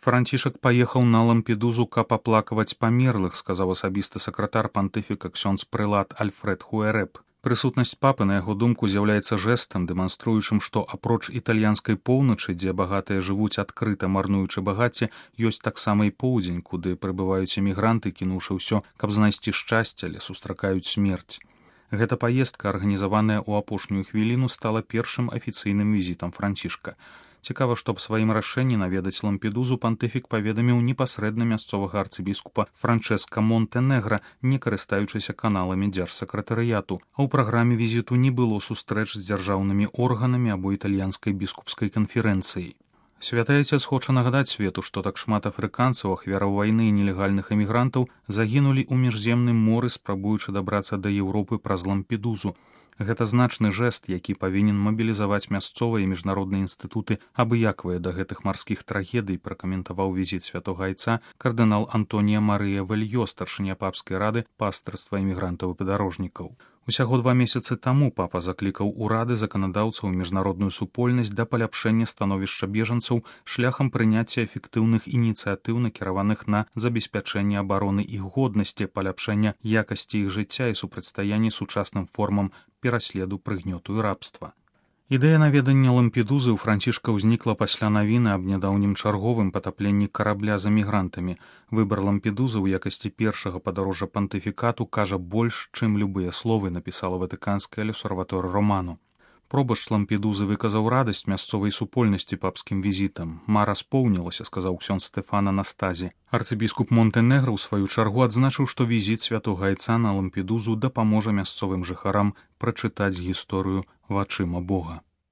Францішак паехаў на Лампедузу, каб аплакаваць памерлых, сказаў асабісты сакратар пантыфіка ксёндз-прылад Альфред Хуэрэб. Прысутнасць папы, на яго думку, з'яўляецца жэстам, дэманструючым, што апроч італьянскай поўначы, дзе багатыя жывуць адкрыта марнуючы багацце, ёсць таксама і поўдзень, куды прыбываюць эмігранты, кінуўшы ўсё, каб знайсці шчасце, але сустракаюць смерць. Гэта паездка, арганізаваная ў апошнюю хвіліну, стала першым афіцыйным візітам Францішка. Цікава, што аб сваім рашэнні наведаць Лампедузу пантыфік паведаміў непасрэдна мясцовага арцыбіскупа Франчэска Монтэнегра, не карыстаючыся каналамі дзяржсакратарыяту, а ў праграме візіту не было сустрэч з дзяржаўнымі органамі або італьянскай біскупскай канферэнцыяй. Святы Айцец хоча нагадаць свету, што так шмат афрыканцаў, ахвяраў вайны і нелегальных эмігрантаў загінулі ў міжземным моры, спрабуючы дабрацца да Еўропы праз Лампедузу. Гэта значны жэст, які павінен мабілізаваць мясцовыя і міжнародныя інстытуты, абыяквыя да гэтых марскіх трагедый, пракаментаваў візіт святога Айца кардынал Антонія Марыя Вельё, старшыня папскай рады пастырства эмігрантаў і падарожнікаў. Усяго 2 месяцы таму папа заклікаў урады, заканадаўцаў і міжнародную супольнасць да паляпшэння становішча бежанцаў шляхам прыняцця эфектыўных ініцыятыў, накіраваных на забеспячэнне абароны іх годнасці, паляпшэння якасці іх жыцця і супрацьстаяння сучасным формам пераследу, прыгнёту і рабства. Ідэя наведання Лампедузы ў Францішка ўзнікла пасля навіны аб нядаўнім чарговым патапленні карабля з эмігрантамі. Выбар Лампедузы ў якасці першага падарожжа пантыфікату кажа больш, чым любыя словы, напісала ватыканская L'Osservatore Romano. Пробашч Лампедузы выказаў радасць мясцовай супольнасці папскім візітам. Мара споўнілася, сказаў ксёндз Стэфан Анастазі. Арцыбіскуп Монтэнегра ў сваю чаргу адзначыў, што візіт святога Айца на Лампедузу дапаможа мясцовым жыхарам прачытаць гісторыю вачыма Бога.